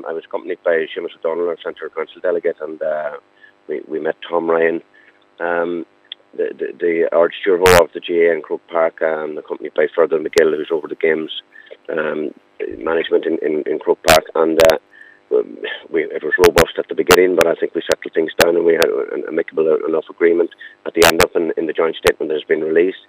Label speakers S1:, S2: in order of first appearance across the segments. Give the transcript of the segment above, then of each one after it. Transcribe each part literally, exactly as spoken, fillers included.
S1: I was accompanied by Seamus O'Donnell, our Central Council delegate, and uh, we, we met Tom Ryan, um, the, the, the Ard-Stewardship of the G A A in Croke Park, um, accompanied by Fergal McGill, who's over the games um, management in, in, in Croke Park. And uh, we, it was robust at the beginning, but I think we settled things down and we had an amicable enough agreement at the end of in, in the joint statement that has been released.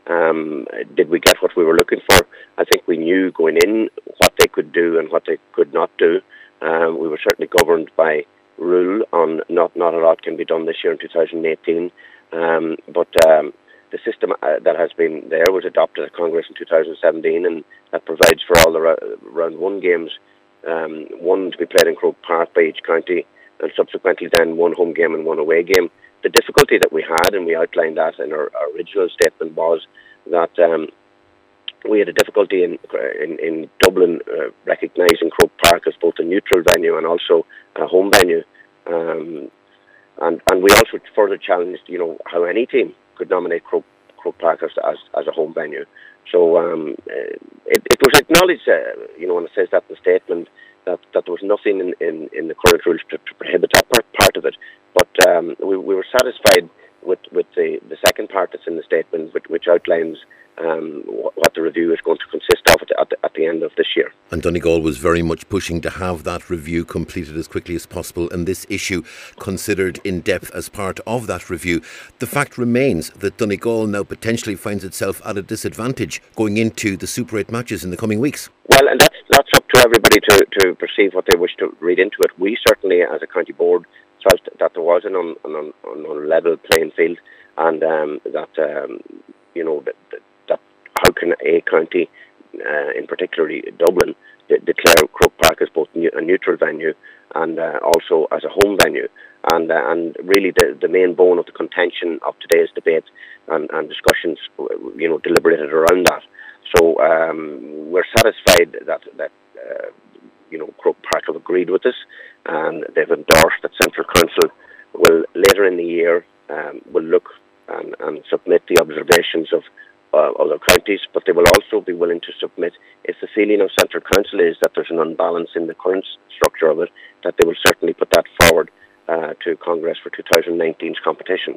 S1: Um, did we get what we were looking for? I think we knew going in what they could do and what they could not do. Um, we were certainly governed by rule on not, not a lot can be done this year in two thousand eighteen. Um, but um, the system uh, that has been there was adopted at Congress in two thousand seventeen, and that provides for all the ra- round one games, um, one to be played in Croke Park by each county, and subsequently then one home game and one away game. The difficulty that we had, and we outlined that in our, our original statement, was that um, we had a difficulty in in, in Dublin uh, recognising Croke Park as both a neutral venue and also a home venue. Um, and and we also further challenged, you know, how any team could nominate Croke, Croke Park as, as as a home venue. So um, it, it was acknowledged, uh, you know, when it says that in the statement, that, that there was nothing in, in, in the current rules to, to prohibit that part, part of it. But um, we, we were satisfied with, with the, the second part that's in the statement, which, which outlines um, what, what the review is going to consist of at the, at, the, at the end of this year.
S2: And Donegal was very much pushing to have that review completed as quickly as possible, and this issue considered in depth as part of that review. The fact remains that Donegal now potentially finds itself at a disadvantage going into the Super eight matches in the coming weeks.
S1: Well, and that's, that's up to everybody to, to perceive what they wish to read into it. We certainly, as a county board, felt that there was an un, an, an unlevel playing field, and um, that um, you know that, that, that how can a county, uh, in particularly Dublin, de- declare Croke Park as both a neutral venue and uh, also as a home venue, and uh, and really the, the main bone of the contention of today's debate and, and discussions, you know, deliberated around that. So um, we're satisfied that that. Uh, you know, Croke Park have agreed with us, and they've endorsed that Central Council will, later in the year, um, will look and, and submit the observations of uh, other counties, but they will also be willing to submit, if the feeling of Central Council is that there's an unbalance in the current structure of it, that they will certainly put that forward uh, to Congress for two thousand nineteen's competition.